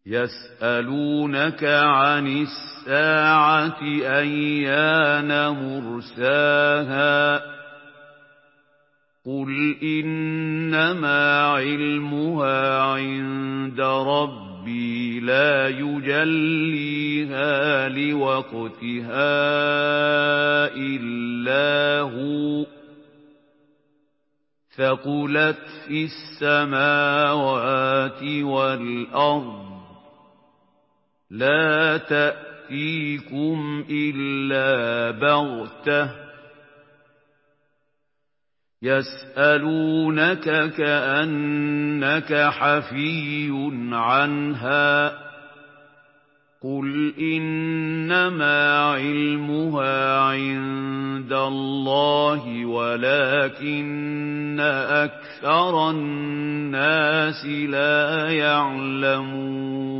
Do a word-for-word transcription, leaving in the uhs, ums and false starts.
يَسْأَلُونَكَ عَنِ السَّاعَةِ أَيَّانَ مُرْسَاهَا ۖ قُلْ إِنَّمَا عِلْمُهَا عِندَ رَبِّي لَا يُجَلِّيهَا لِوَقْتِهَا إِلَّا هُوَ ۚ ثَقُلَتْ فِي السَّمَاوَاتِ وَالْأَرْضِ ۚ لَا تَأْتِيكُمْ إِلَّا بَغْتَةً ۗ يَسْأَلُونَكَ كَأَنَّكَ حَفِيٌّ عَنْهَا ۖ قُلْ إِنَّمَا عِلْمُهَا عِندَ اللَّهِ وَلَٰكِنَّ أَكْثَرَ النَّاسِ لَا يَعْلَمُونَ